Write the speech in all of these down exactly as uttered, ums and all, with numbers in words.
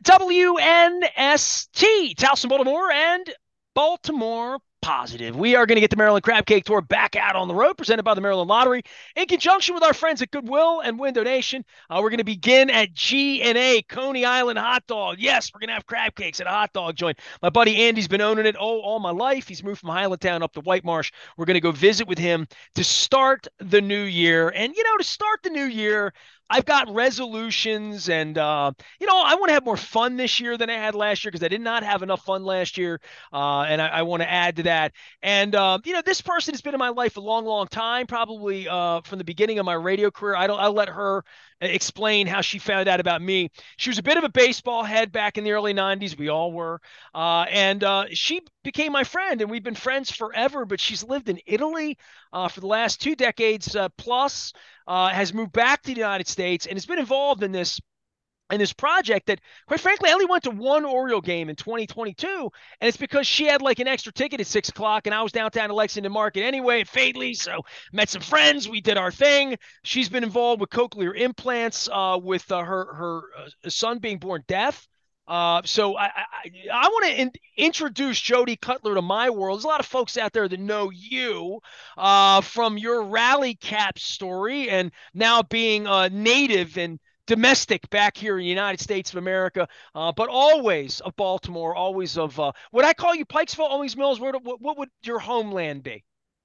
W N S T, Towson, Baltimore, and Baltimore Positive. We are going to get the Maryland Crab Cake Tour back out on the road, presented by the Maryland Lottery, in conjunction with our friends at Goodwill and Window Nation. Uh, we're going to begin at G and A, Coney Island Hot Dog. Yes, we're going to have crab cakes at a hot dog joint. My buddy Andy's been owning it all, all my life. He's moved from Highlandtown up to White Marsh. We're going to go visit with him to start the new year. And, you know, to start the new year, I've got resolutions and, uh, you know, I want to have more fun this year than I had last year because I did not have enough fun last year. Uh, and I, I want to add to that. And, uh, you know, this person has been in my life a long, long time, probably uh, from the beginning of my radio career. I don't, I'll let her explain how she found out about me. She was a bit of a baseball head back in the early nineties. We all were. Uh, and uh, she became my friend, and we've been friends forever, but she's lived in Italy uh, for the last two decades uh, plus, uh, has moved back to the United States, and has been involved in this in this project that, quite frankly, I only went to one Oriole game in twenty twenty-two, and it's because she had like an extra ticket at six o'clock, and I was downtown at Lexington Market anyway at Fadley, so met some friends. We did our thing. She's been involved with cochlear implants, uh, with uh, her her uh, son being born deaf. Uh, so I I, I want to in- introduce Jody Cutler to my world. There's a lot of folks out there that know you uh, from your rally cap story, and now being a uh, native and domestic back here in the United States of America, uh, but always of Baltimore, always of, uh, would I call you Pikesville, Owings Mills? What, what, what would your homeland be?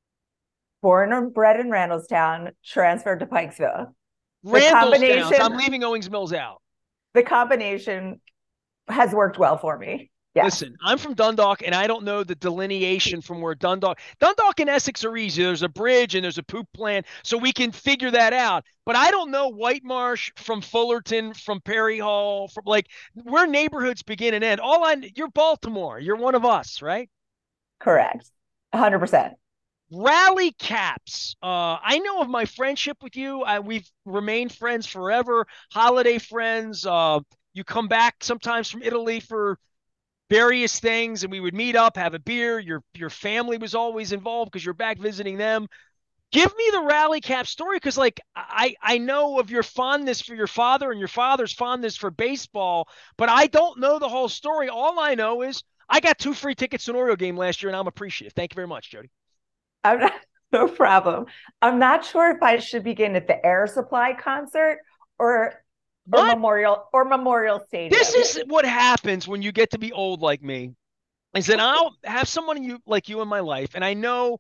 Born and bred in Randallstown, transferred to Pikesville. The Randallstown. So I'm combination, leaving Owings Mills out. the combination has worked well for me. Yes. Listen, I'm from Dundalk, and I don't know the delineation from where Dundalk, Dundalk and Essex are easy. There's a bridge and there's a poop plant, so we can figure that out. But I don't know White Marsh from Fullerton, from Perry Hall, from like where neighborhoods begin and end. All I, you're Baltimore. You're one of us, right? Correct. one hundred percent. Rally caps. Uh, I know of my friendship with you. I, we've remained friends forever, holiday friends. Uh, you come back sometimes from Italy for various things, and we would meet up, have a beer. Your your family was always involved because you're back visiting them. Give me the rally cap story, because like I I know of your fondness for your father and your father's fondness for baseball, but I don't know the whole story. All I know is I got two free tickets to an Oriole game last year, and I'm appreciative. Thank you very much, Jody. I'm not, no problem. I'm not sure if I should begin at the Air Supply concert or or What? Memorial or Memorial Stadium. This is what happens when you get to be old like me. Is that I'll have someone you like you in my life, and I know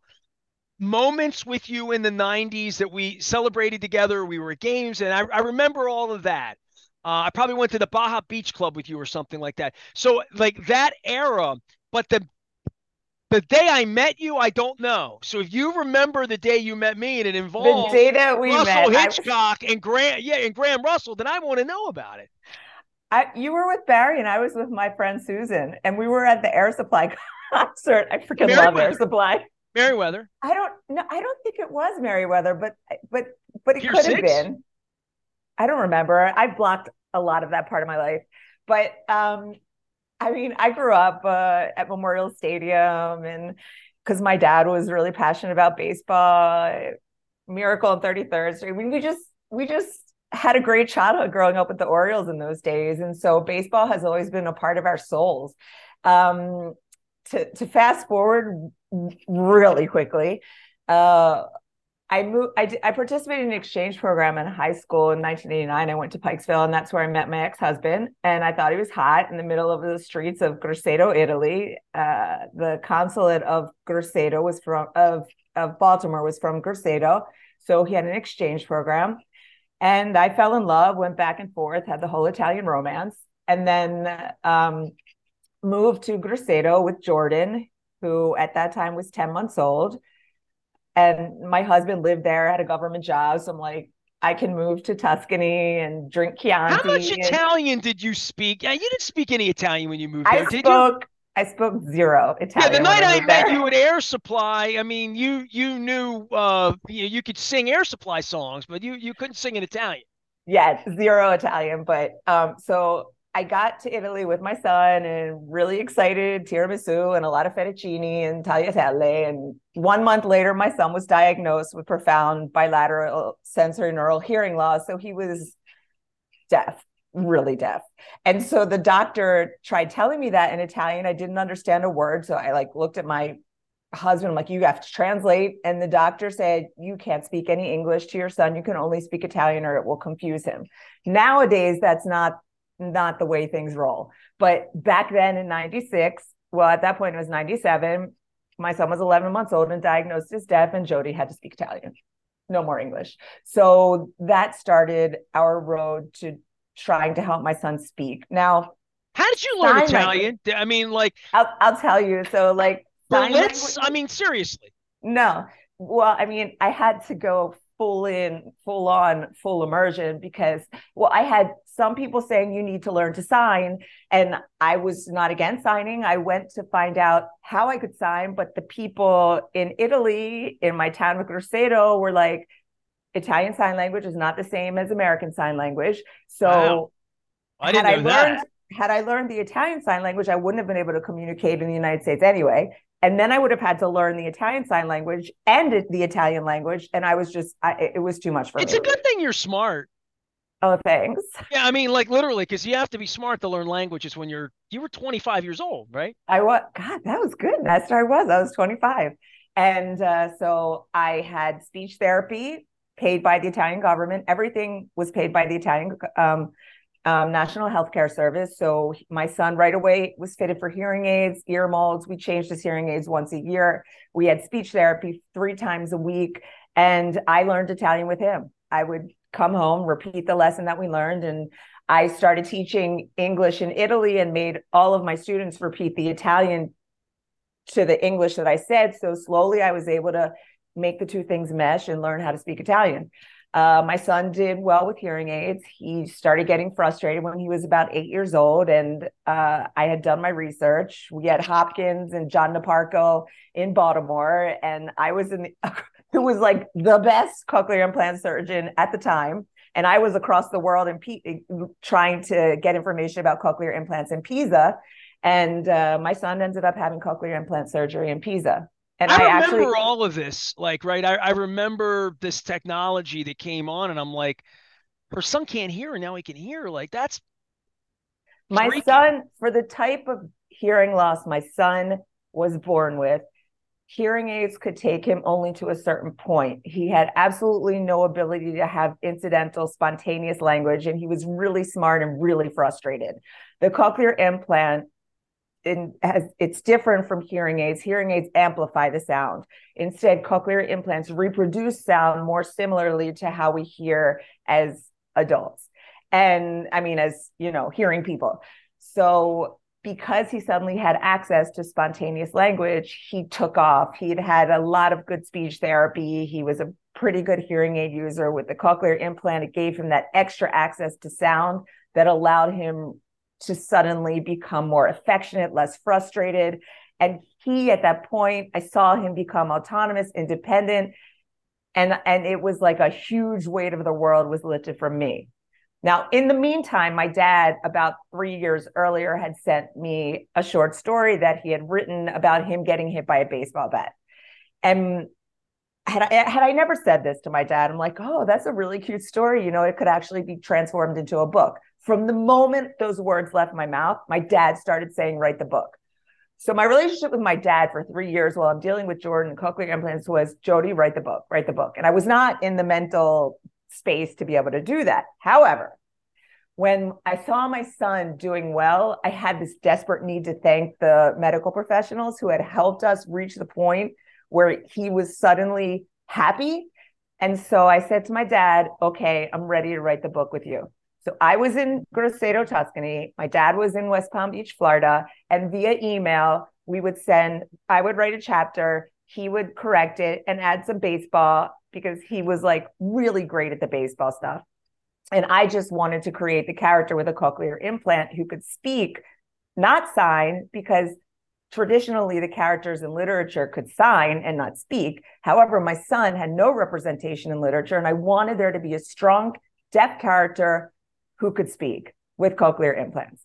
moments with you in the nineties that we celebrated together. We were at games, and I, I remember all of that. Uh, I probably went to the Baja Beach Club with you or something like that. So, like that era, but the the day I met you, I don't know. So, if you remember the day you met me and it The involves day that we Russell met, I was Hitchcock and Graham, yeah, and Graham Russell, then I want to know about it. I, you were with Barry and I was with my friend Susan, and we were at the Air Supply concert. I freaking love Air Supply. Merriweather. I don't no, I don't think it was Merriweather, but but but it Pier could have six? been. I don't remember. I blocked a lot of that part of my life. But um, I mean, I grew up uh, at Memorial Stadium, and because my dad was really passionate about baseball, Miracle on thirty-third Street. I mean, we just we just had a great childhood growing up with the Orioles in those days, and so baseball has always been a part of our souls. Um, to to fast forward really quickly, uh, I moved. I, I participated in an exchange program in high school in nineteen eighty-nine. I went to Pikesville, and that's where I met my ex-husband. And I thought he was hot in the middle of the streets of Grosseto, Italy. Uh, the consulate of Grosseto was from of of Baltimore was from Grosseto, so he had an exchange program. And I fell in love, went back and forth, had the whole Italian romance, and then um, moved to Grosseto with Jordan, who at that time was ten months old. And my husband lived there, had a government job. So I'm like, I can move to Tuscany and drink How much Chianti. And Italian did you speak? Yeah, you didn't speak any Italian when you moved I there, did you? spoke, I spoke zero Yeah, the Italian when night I I moved met there. you at Air Supply, I mean, you you knew uh you, you could sing Air Supply songs, but you you couldn't sing in Italian. Yeah, zero Italian. But um, so I got to Italy with my son and really excited, tiramisu and a lot of fettuccine and tagliatelle. And one month later, my son was diagnosed with profound bilateral sensory neural hearing loss. So he was deaf. really deaf. And so the doctor tried telling me that in Italian. I didn't understand a word. So I like looked at my husband. I'm like, you have to translate. And the doctor said, you can't speak any English to your son. You can only speak Italian or it will confuse him. Nowadays, that's not, not the way things roll. But back then in ninety-six, well, at that point it was ninety-seven, my son was eleven months old and diagnosed as deaf, and Jody had to speak Italian. No more English. So that started our road to trying to help my son speak. Now, how did you learn Italian? Language, I mean, like, I'll, I'll tell you. So like, Berlitz? I mean, seriously. No. Well, I mean, I had to go full in, full on, full immersion because, well, I had some people saying you need to learn to sign, and I was not against signing. I went to find out how I could sign, but the people in Italy, in my town of Grosseto, were like, Italian Sign Language is not the same as American Sign Language. So wow. I didn't know I learned, that. Had I learned the Italian Sign Language, I wouldn't have been able to communicate in the United States anyway. And then I would have had to learn the Italian Sign Language and the Italian language. And I was just, I, it was too much for it's me. It's a good thing you're smart. Oh, thanks. Yeah, I mean, like literally, because you have to be smart to learn languages when you're, you were twenty-five years old, right? I was, God, that was good. That's where I was. I was twenty-five. And uh, so I had speech therapy paid by the Italian government. Everything was paid by the Italian um, um, National Healthcare Service. So my son right away was fitted for hearing aids, ear molds. We changed his hearing aids once a year. We had speech therapy three times a week. And I learned Italian with him. I would come home, repeat the lesson that we learned. And I started teaching English in Italy and made all of my students repeat the Italian to the English that I said. So slowly I was able to make the two things mesh and learn how to speak Italian. Uh, my son did well with hearing aids. He started getting frustrated when he was about eight years old. And uh, I had done my research. We had Hopkins and John Naparco in Baltimore. And I was in the, who was like the best cochlear implant surgeon at the time. And I was across the world in P- trying to get information about cochlear implants in Pisa. And uh, my son ended up having cochlear implant surgery in Pisa. And I, I remember actually, all of this, like, right. I, I remember this technology that came on, and I'm like, her son can't hear, and now he can hear. Like, that's my freaky. son, for the type of hearing loss my son was born with, hearing aids could take him only to a certain point. He had absolutely no ability to have incidental, spontaneous language, and he was really smart and really frustrated. The cochlear implant in, has, it's different from hearing aids. Hearing aids amplify the sound. Instead, cochlear implants reproduce sound more similarly to how we hear as adults. And I mean, as, you know, hearing people. So because he suddenly had access to spontaneous language, he took off. He'd had a lot of good speech therapy. He was a pretty good hearing aid user. With the cochlear implant, it gave him that extra access to sound that allowed him to suddenly become more affectionate, less frustrated. And he, at that point, I saw him become autonomous, independent. And, and it was like a huge weight of the world was lifted from me. Now, in the meantime, my dad, about three years earlier, had sent me a short story that he had written about him getting hit by a baseball bat. And had I, had I never said this to my dad, I'm like, oh, that's a really cute story. You know, it could actually be transformed into a book. From the moment those words left my mouth, my dad started saying, write the book. So my relationship with my dad for three years while I'm dealing with Jordan and cochlear implants was, Jody, write the book, write the book. And I was not in the mental space to be able to do that. However, when I saw my son doing well, I had this desperate need to thank the medical professionals who had helped us reach the point where he was suddenly happy. And so I said to my dad, okay, I'm ready to write the book with you. So I was in Grosseto, Tuscany. My dad was in West Palm Beach, Florida. And via email, we would send, I would write a chapter, he would correct it and add some baseball because he was like really great at the baseball stuff. And I just wanted to create the character with a cochlear implant who could speak, not sign, because traditionally the characters in literature could sign and not speak. However, my son had no representation in literature, and I wanted there to be a strong deaf character who could speak with cochlear implants.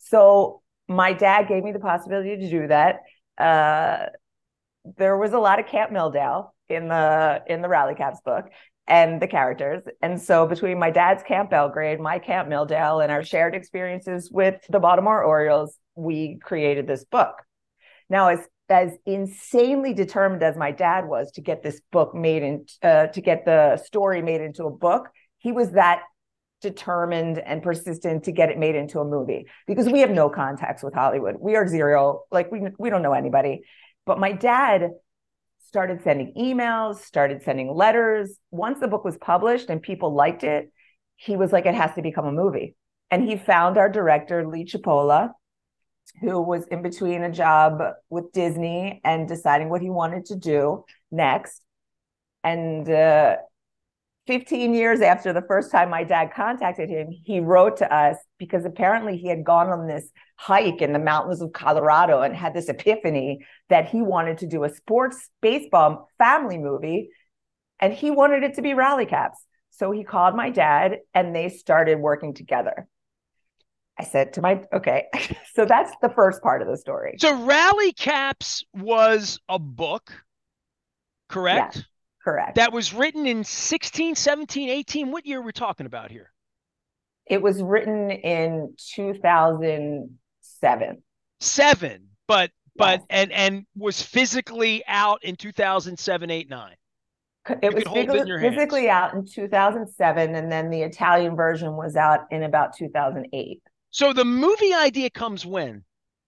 So my dad gave me the possibility to do that. Uh, there was a lot of Camp Milldale in the in the Rally Caps book. and the characters. And so between my dad's Camp Belgrade, my Camp Milldale, and our shared experiences with the Baltimore Orioles, we created this book. Now, as as insanely determined as my dad was to get this book made in, uh, to get the story made into a book, he was that determined and persistent to get it made into a movie, because we have no contacts with Hollywood. We are zero, like we, we don't know anybody. But my dad started sending emails, started sending letters. Once the book was published and people liked it, he was like, it has to become a movie. And he found our director, Lee Chipola, who was in between a job with Disney and deciding what he wanted to do next. And uh, fifteen years after the first time my dad contacted him, he wrote to us because apparently he had gone on this hike in the mountains of Colorado and had this epiphany that he wanted to do a sports baseball family movie, and he wanted it to be Rally Caps. So he called my dad and they started working together. I said to my, okay, so that's the first part of the story. So Rally Caps was a book, correct? Yes, correct. That was written in sixteen, seventeen, eighteen. What year are we talking about here? It was written in two thousand seven. Seven, but, but, Yes. and, and was physically out in two thousand seven, eight, nine. It You was could hold it in your physically hands. out in two thousand seven, and then the Italian version was out in about two thousand eight. So the movie idea comes when?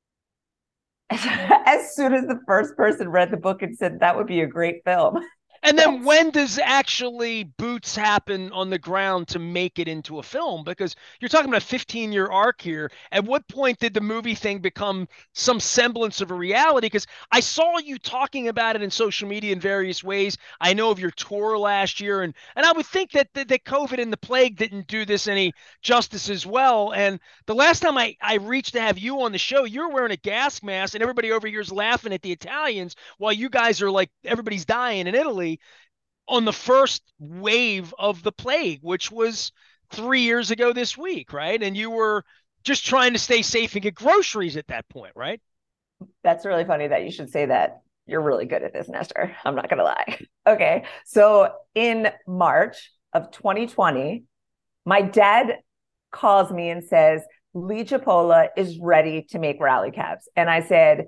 As soon as the first person read the book and said that would be a great film. And then when does actually boots happen on the ground to make it into a film? Because you're talking about a fifteen year arc here. At what point did the movie thing become some semblance of a reality? Because I saw you talking about it in social media in various ways. I know of your tour last year, and and I would think that that, that COVID and the plague didn't do this any justice as well. And the last time I, I reached to have you on the show, you were wearing a gas mask, and everybody over here is laughing at the Italians while you guys are like, everybody's dying in Italy on the first wave of the plague, which was three years ago this week, right? And you were just trying to stay safe and get groceries at that point, right? That's really funny that you should say that. You're really good at this, Nestor. I'm not going to lie. Okay. So in March of twenty twenty, my dad calls me and says, Lee Chipola is ready to make Rally Caps. And I said,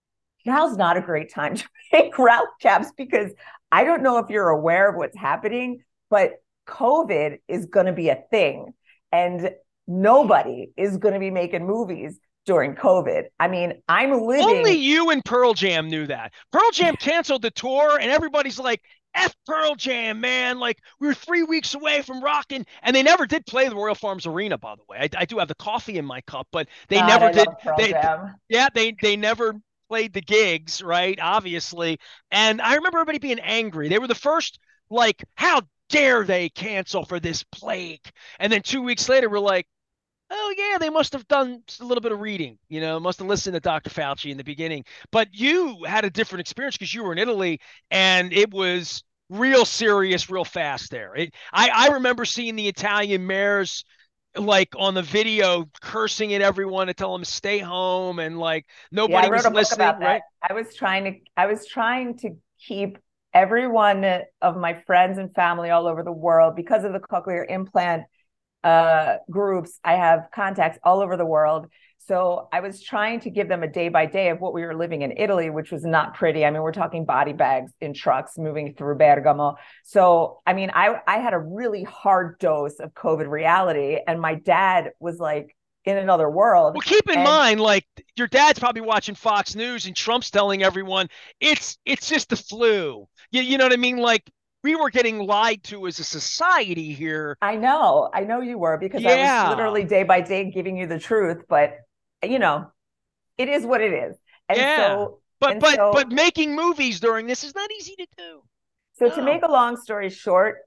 now's not a great time to make Rally Caps, because I don't know if you're aware of what's happening, but COVID is going to be a thing. And nobody is going to be making movies during COVID. I mean, I'm living. Only you and Pearl Jam knew that. Pearl Jam canceled the tour, and everybody's like, F Pearl Jam, man. Like, we were three weeks away from rocking. And they never did play the Royal Farms Arena, by the way. I, I do have the coffee in my cup, but they God, never I did. love Pearl They, Jam. yeah, they, they never played the gigs, right? Obviously. And I remember everybody being angry. They were the first, like, how dare they cancel for this plague? And then two weeks later, we're like, oh, yeah, they must have done a little bit of reading, you know, must have listened to Doctor Fauci in the beginning. But you had a different experience because you were in Italy, and it was real serious, real fast there. It, I, I remember seeing the Italian mayors like on the video cursing at everyone to tell them to stay home, and like nobody Yeah, I wrote was a book listening, about that. right? I was trying to I was trying to keep every one of my friends and family all over the world, because of the cochlear implant uh, groups. I have contacts all over the world. So I was trying to give them a day by day of what we were living in Italy, which was not pretty. I mean, we're talking body bags in trucks moving through Bergamo. So, I mean, I, I had a really hard dose of COVID reality, and my dad was like in another world. Well, keep in and- mind, like your dad's probably watching Fox News, and Trump's telling everyone it's it's just the flu. You, you know what I mean? Like, we were getting lied to as a society here. I know, I know you were, because Yeah. I was literally day by day giving you the truth, but you know, it is what it is. And Yeah. so, But and but so, but making movies during this is not easy to do. so to No. make a long story short,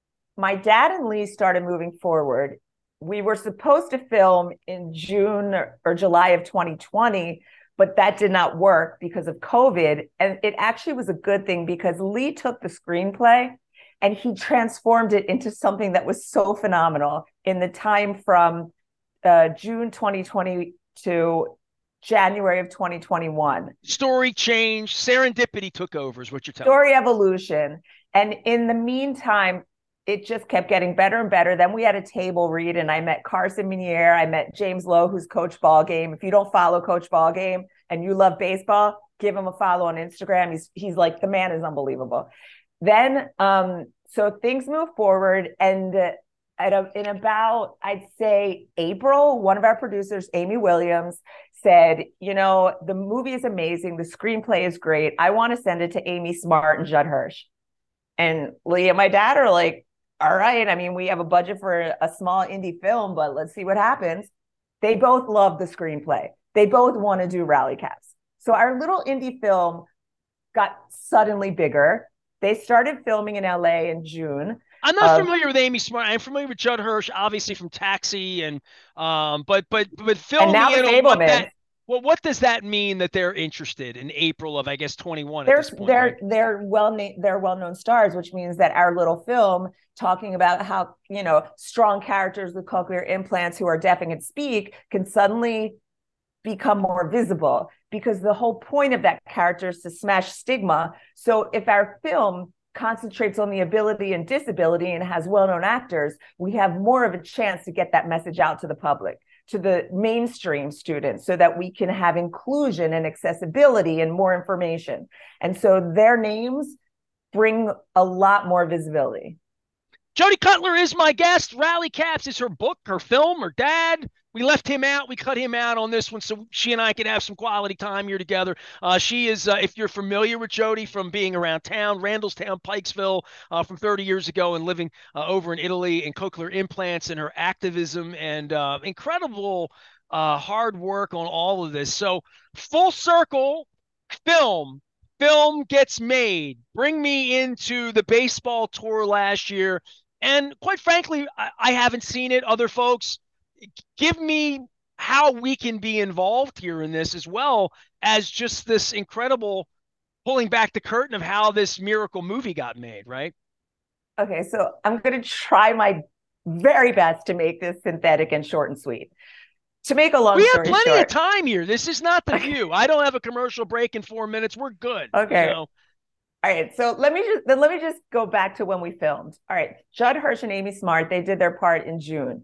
my dad and Lee started moving forward. We were supposed to film in June or, or July of twenty twenty, but that did not work because of COVID. And it actually was a good thing, because Lee took the screenplay and he transformed it into something that was so phenomenal in the time from uh, June twenty twenty to January of twenty twenty-one. Story change, serendipity took over is what you're telling me. Story evolution. And in the meantime, it just kept getting better and better. Then we had a table read, and I met Carson Minier. I met James Lowe, who's Coach Ballgame. If you don't follow Coach Ballgame and you love baseball, give him a follow on Instagram. He's he's like, the man is unbelievable. Then, um, so things move forward, and uh, at a, in about, I'd say April, one of our producers, Amy Williams, said, you know, the movie is amazing. The screenplay is great. I want to send it to Amy Smart and Judd Hirsch. And Lee and my dad are like, all right. I mean, we have a budget for a small indie film, but let's see what happens. They both love the screenplay. They both want to do Rally Caps. So our little indie film got suddenly bigger. They started filming in L A in June. I'm not um, familiar with Amy Smart. I'm familiar with Judd Hirsch, obviously from Taxi, and um, but but but filming and now in the what that, well, what does that mean that they're interested in April of, I guess, twenty-one? They're at this point, they're right? they're well na- they're well known stars, which means that our little film talking about how, you know, strong characters with cochlear implants who are deaf and can speak can suddenly become more visible, because the whole point of that character is to smash stigma. So if our film concentrates on the ability and disability and has well-known actors, we have more of a chance to get that message out to the public, to the mainstream students, so that we can have inclusion and accessibility and more information. And so their names bring a lot more visibility. Jodie Cutler is my guest. Rally Caps is her book, her film, her dad. We left him out. We cut him out on this one so she and I could have some quality time here together. Uh, she is, uh, if you're familiar with Jodie from being around town, Randallstown, Pikesville, uh, from thirty years ago, and living uh, over in Italy, and cochlear implants, and her activism and uh, incredible uh, hard work on all of this. So full circle, film. Film gets made. Bring me into the baseball tour last year. And quite frankly, I, I haven't seen it. Other folks, give me how we can be involved here in this, as well as just this incredible pulling back the curtain of how this miracle movie got made, right? Okay, so I'm going to try my very best to make this synthetic and short and sweet. To make a long we story short. We have plenty of time here. This is not The View. I don't have a commercial break in four minutes. We're good. Okay. You know? All right. So let me just then let me just go back to when we filmed. All right. Judd Hirsch and Amy Smart, they did their part in June.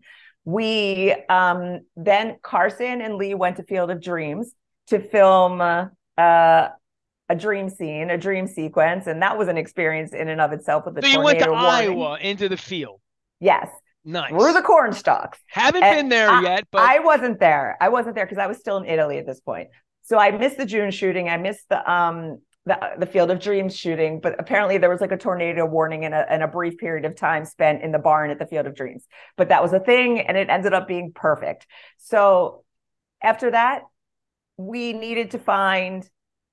We um, then Carson and Lee went to Field of Dreams to film uh, uh, a dream scene, a dream sequence, and that was an experience in and of itself with the so tornado you went to warning. Iowa into the field. Yes. Nice. Through the corn stalks. Haven't and been there I, yet, but I wasn't there. I wasn't there because I was still in Italy at this point. So I missed the June shooting. I missed the um the the Field of Dreams shooting, but apparently there was like a tornado warning and a, and a brief period of time spent in the barn at the Field of Dreams. But that was a thing, and it ended up being perfect. So after that, we needed to find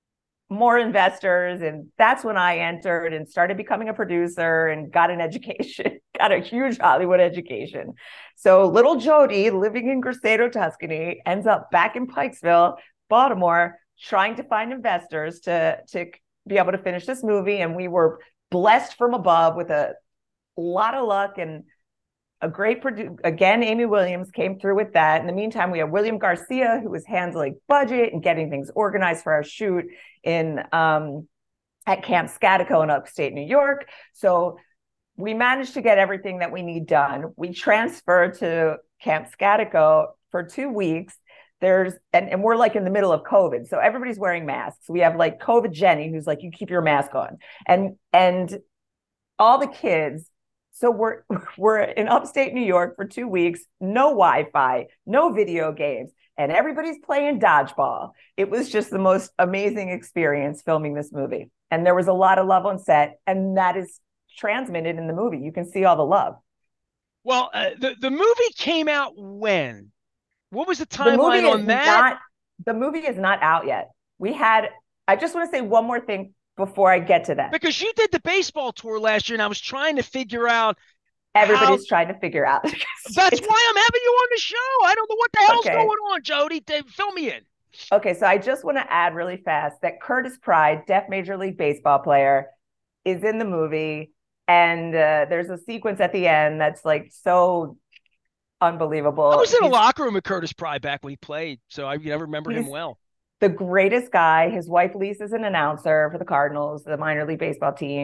more investors, and that's when I entered and started becoming a producer and got an education, got a huge Hollywood education. So little Jodie, living in Grosseto, Tuscany, ends up back in Pikesville, Baltimore, trying to find investors to, to be able to finish this movie. And we were blessed from above with a lot of luck and a great producer. Again, Amy Williams came through with that. In the meantime, we have William Garcia, who was handling budget and getting things organized for our shoot in um, at Camp Scatico in upstate New York. So we managed to get everything that we need done. We transferred to Camp Scatico for two weeks. There's and, and we're like in the middle of COVID. So everybody's wearing masks. We have like COVID Jenny, who's like, you keep your mask on. And and all the kids. So we're we're in upstate New York for two weeks, no Wi-Fi, no video games, and everybody's playing dodgeball. It was just the most amazing experience filming this movie. And there was a lot of love on set, and that is transmitted in the movie. You can see all the love. Well, uh, the, the movie came out when? What was the timeline on that? Not, the movie is not out yet. We had, I just want to say one more thing before I get to that. Because you did the baseball tour last year, and I was trying to figure out. Everybody's how... trying to figure out. That's why I'm having you on the show. I don't know what the hell's okay. going on, Jodie. Fill me in. Okay, so I just want to add really fast that Curtis Pride, deaf Major League Baseball player, is in the movie. And uh, there's a sequence at the end that's like so unbelievable. I was in a locker room with Curtis Pride back when he played, so I you know, remember him well. The greatest guy. His wife Lisa's an announcer for the Cardinals, the minor league baseball team,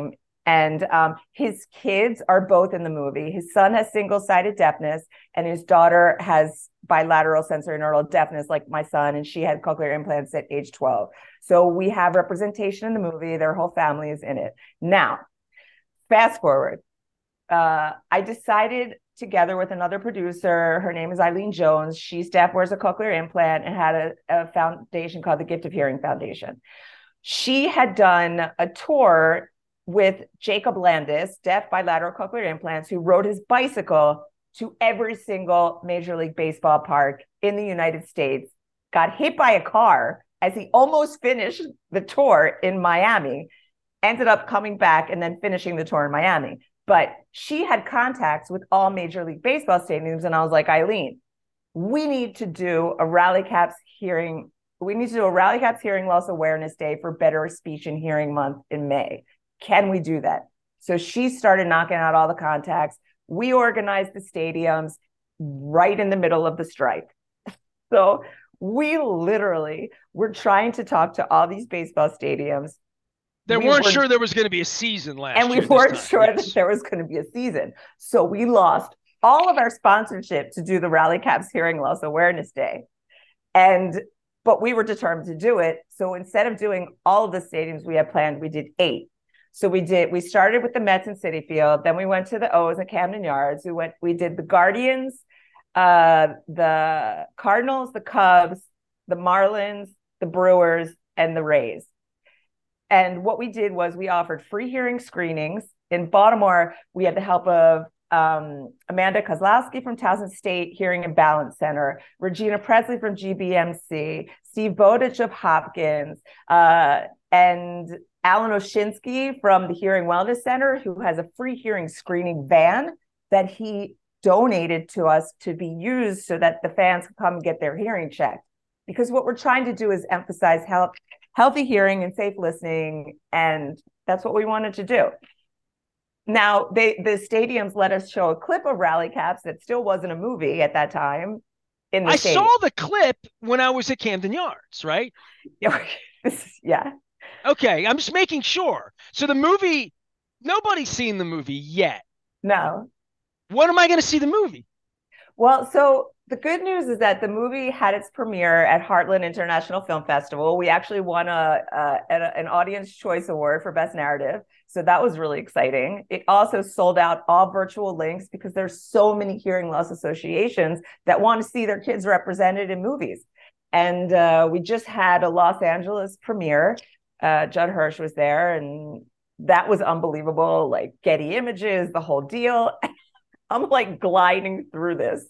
And um, his kids are both in the movie. His son has single-sided deafness, and his daughter has bilateral sensorineural deafness, like my son, and she had cochlear implants at age twelve. So we have representation in the movie. Their whole family is in it. Now, fast forward. Uh, I decided together with another producer, her name is Eileen Jones. She's deaf, wears a cochlear implant, and had a, a foundation called the Gift of Hearing Foundation. She had done a tour with Jacob Landis, deaf bilateral cochlear implants, who rode his bicycle to every single Major League Baseball park in the United States, got hit by a car as he almost finished the tour in Miami, ended up coming back and then finishing the tour in Miami. But she had contacts with all Major League Baseball stadiums. And I was like, Eileen, we need to do a Rally Caps hearing. We need to do a Rally Caps Hearing Loss Awareness Day for Better Speech and Hearing Month in May. Can we do that? So she started knocking out all the contacts. We organized the stadiums right in the middle of the strike. So we literally were trying to talk to all these baseball stadiums. They we weren't were, sure there was going to be a season last and we year. And we weren't sure yes. that there was going to be a season. So we lost all of our sponsorship to do the Rally Caps Hearing Loss Awareness Day. And but we were determined to do it. So instead of doing all of the stadiums we had planned, we did eight. So we did, we started with the Mets and Citi Field, then we went to the O's at Camden Yards. We went, we did the Guardians, uh, the Cardinals, the Cubs, the Marlins, the Brewers, and the Rays. And what we did was we offered free hearing screenings. In Baltimore, we had the help of um, Amanda Kozlowski from Towson State Hearing and Balance Center, Regina Presley from G B M C, Steve Bowditch of Hopkins, uh, and Alan Oshinsky from the Hearing Wellness Center, who has a free hearing screening van that he donated to us to be used so that the fans can come and get their hearing checked. Because what we're trying to do is emphasize health, healthy hearing and safe listening, and that's what we wanted to do. Now, they the stadiums let us show a clip of Rally Caps that still wasn't a movie at that time. In the I stadium. saw the clip when I was at Camden Yards, right? Yeah. Okay, I'm just making sure. So the movie, nobody's seen the movie yet. No. When am I going to see the movie? Well, so the good news is that the movie had its premiere at Heartland International Film Festival. We actually won a, a, an Audience Choice Award for Best Narrative. So that was really exciting. It also sold out all virtual links because there's so many hearing loss associations that want to see their kids represented in movies. And uh, we just had a Los Angeles premiere. Uh, Judd Hirsch was there, and that was unbelievable. Like Getty Images, the whole deal. I'm like gliding through this,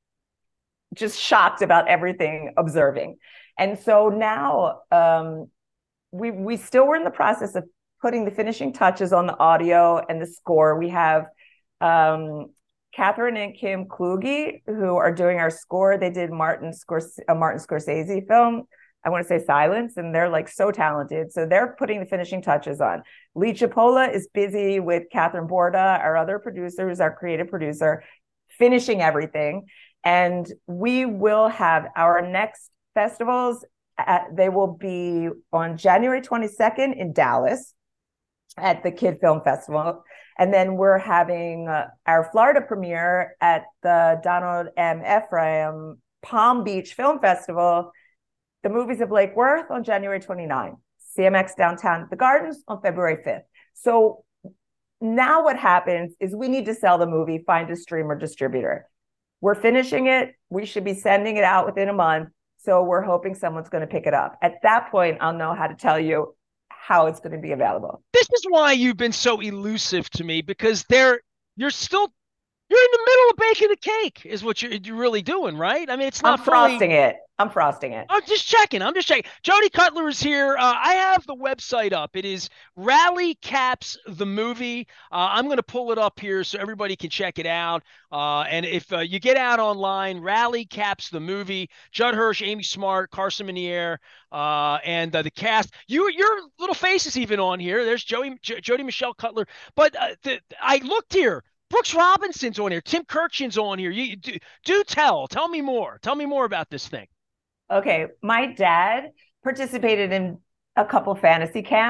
just shocked about everything observing. And so now um, we we still were in the process of putting the finishing touches on the audio and the score. We have um, Catherine and Kim Kluge, who are doing our score. They did Martin Scors- a Martin Scorsese film, I want to say Silence, and they're like so talented. So they're putting the finishing touches on. Lee Chipola is busy with Catherine Borda, our other producer, who's our creative producer, finishing everything. And we will have our next festivals. At, they will be on January twenty-second in Dallas at the Kid Film Festival. And then we're having uh, our Florida premiere at the Donald M. Ephraim Palm Beach Film Festival. The Movies of Lake Worth on January twenty-ninth. C M X Downtown at the Gardens on February fifth. So now what happens is we need to sell the movie, find a streamer distributor. We're finishing it. We should be sending it out within a month. So we're hoping someone's going to pick it up. At that point, I'll know how to tell you how it's going to be available. This is why you've been so elusive to me, because they're you're still you're in the middle of baking the cake is what you're, you're really doing, right? I mean, it's not I'm frosting fully... it. I'm frosting it. I'm just checking. I'm just checking. Jody Cutler is here. Uh, I have the website up. It is Rally Caps the Movie. Uh, I'm going to pull it up here so everybody can check it out. Uh, and if uh, you get out online, Rally Caps the Movie, Judd Hirsch, Amy Smart, Carson Meniere, uh, and uh, the cast. You, your little face is even on here. There's Joey, J- Jody Michelle Cutler. But uh, the, I looked here. Brooks Robinson's on here. Tim Kirchin's on here. You do, do tell. Tell me more. Tell me more about this thing. Okay, my dad participated in a couple fantasy camps,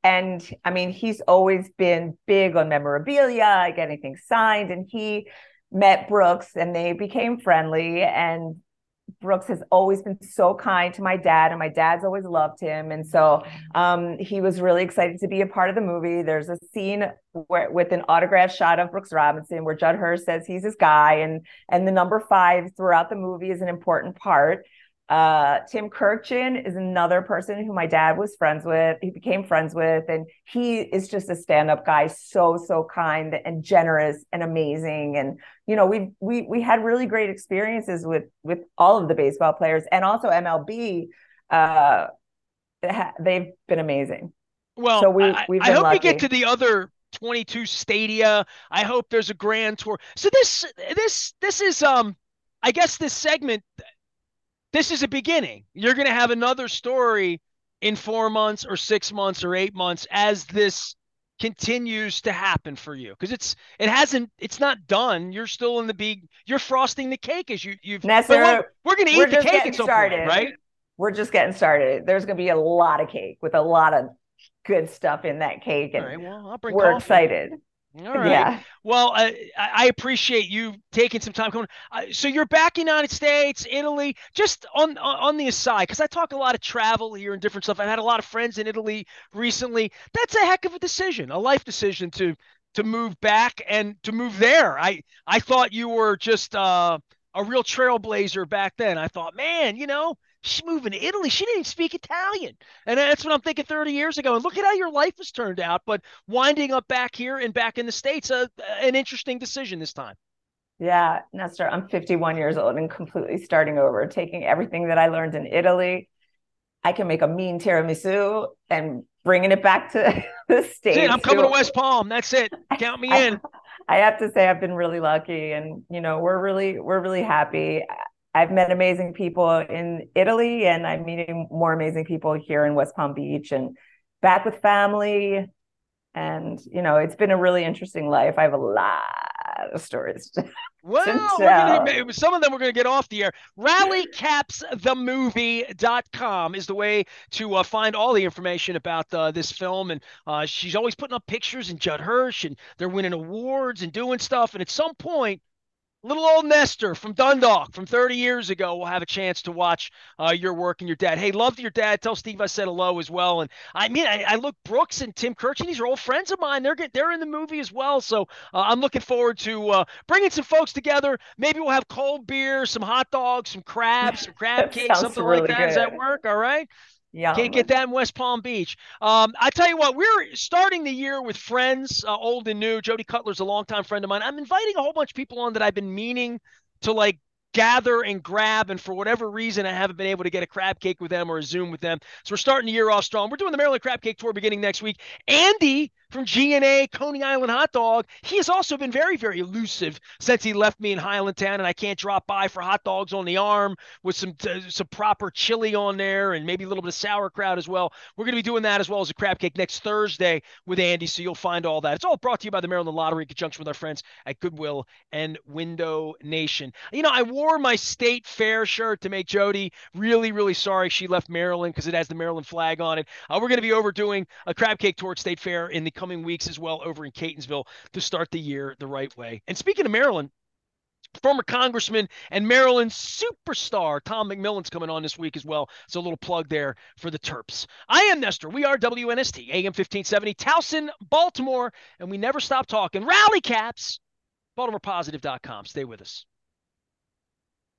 and I mean, he's always been big on memorabilia, getting things signed, and he met Brooks and they became friendly. And Brooks has always been so kind to my dad, and my dad's always loved him. And so um, he was really excited to be a part of the movie. There's a scene where, with an autograph shot of Brooks Robinson, where Judd Hirsch says he's his guy, and and the number five throughout the movie is an important part. Uh, Tim Kurkjian is another person who my dad was friends with. He became friends with, and he is just a stand-up guy, so so kind and generous and amazing. And you know, we we we had really great experiences with with all of the baseball players, and also M L B. Uh, they've been amazing. Well, So we I, we've I been hope you lucky. get to the other twenty-two stadia. I hope there's a grand tour. So this this this is um I guess this segment, this is a beginning. You're going to have another story in four months or six months or eight months as this continues to happen for you, because it's it hasn't it's not done. You're still in the big. You're frosting the cake as you you've. But what Nestor, we're going to we're eat the just cake getting at some point, started. right? We're just getting started. There's going to be a lot of cake with a lot of good stuff in that cake, All and right. Well, I'll bring we're coffee. excited. All right. Yeah. Well, I, I appreciate you taking some time coming. Uh, so you're back in the United States, Italy. Just on on the aside, because I talk a lot of travel here and different stuff. I've had a lot of friends in Italy recently. That's a heck of a decision, a life decision to to move back and to move there. I I thought you were just uh, a real trailblazer back then. I thought, man, you know, she's moving to Italy. She didn't even speak Italian, and that's what I'm thinking thirty years ago. And look at how your life has turned out. But winding up back here and back in the States, uh, an interesting decision this time. Yeah, Nestor, I'm fifty-one years old and completely starting over, taking everything that I learned in Italy. I can make a mean tiramisu and bringing it back to the That's it. I'm States. coming to So West Palm. That's it. Count me I, in. I have to say I've been really lucky, and you know, we're really we're really happy. I've met amazing people in Italy, and I'm meeting more amazing people here in West Palm Beach and back with family. And you know, it's been a really interesting life. I have a lot of stories to, to Well, we're tell. gonna some of them we're gonna get off the air. rally caps the movie dot com is the way to uh, find all the information about uh, this film. And uh, she's always putting up pictures and Judd Hirsch, and they're winning awards and doing stuff. And at some point, little old Nestor from Dundalk from thirty years ago will have a chance to watch uh, your work and your dad. Hey, love your dad. Tell Steve I said hello as well. And I mean, I, I look, Brooks and Tim Kurkjian, these are old friends of mine. They're they're in the movie as well. So uh, I'm looking forward to uh, bringing some folks together. Maybe we'll have cold beer, some hot dogs, some crabs, some crab That cakes, sounds something like really that. Does that good. work? All right. Can't get Yum. that in West Palm Beach. Um, I tell you what, we're starting the year with friends, uh, old and new. Jody Cutler's a longtime friend of mine. I'm inviting a whole bunch of people on that I've been meaning to like gather and grab, and for whatever reason, I haven't been able to get a crab cake with them or a Zoom with them. So we're starting the year off strong. We're doing the Maryland Crab Cake Tour beginning next week. Andy from G N A Coney Island Hot Dog, he has also been very, very elusive since he left me in Highlandtown, and I can't drop by for hot dogs on the arm with some uh, some proper chili on there and maybe a little bit of sauerkraut as well. We're going to be doing that as well as a crab cake next Thursday with Andy, so you'll find all that. It's all brought to you by the Maryland Lottery in conjunction with our friends at Goodwill and Window Nation. You know, I wore my State Fair shirt to make Jody really, really sorry she left Maryland because it has the Maryland flag on it. Uh, we're going to be overdoing a crab cake tour at State Fair in the coming weeks as well over in Catonsville to start the year the right way. And speaking of Maryland, former congressman and Maryland superstar Tom McMillan's coming on this week as well. So a little plug there for the Terps. I am Nestor. We are W N S T, A M fifteen seventy, Towson, Baltimore, and we never stop talking. Rally Caps, Baltimore Positive dot com. Stay with us.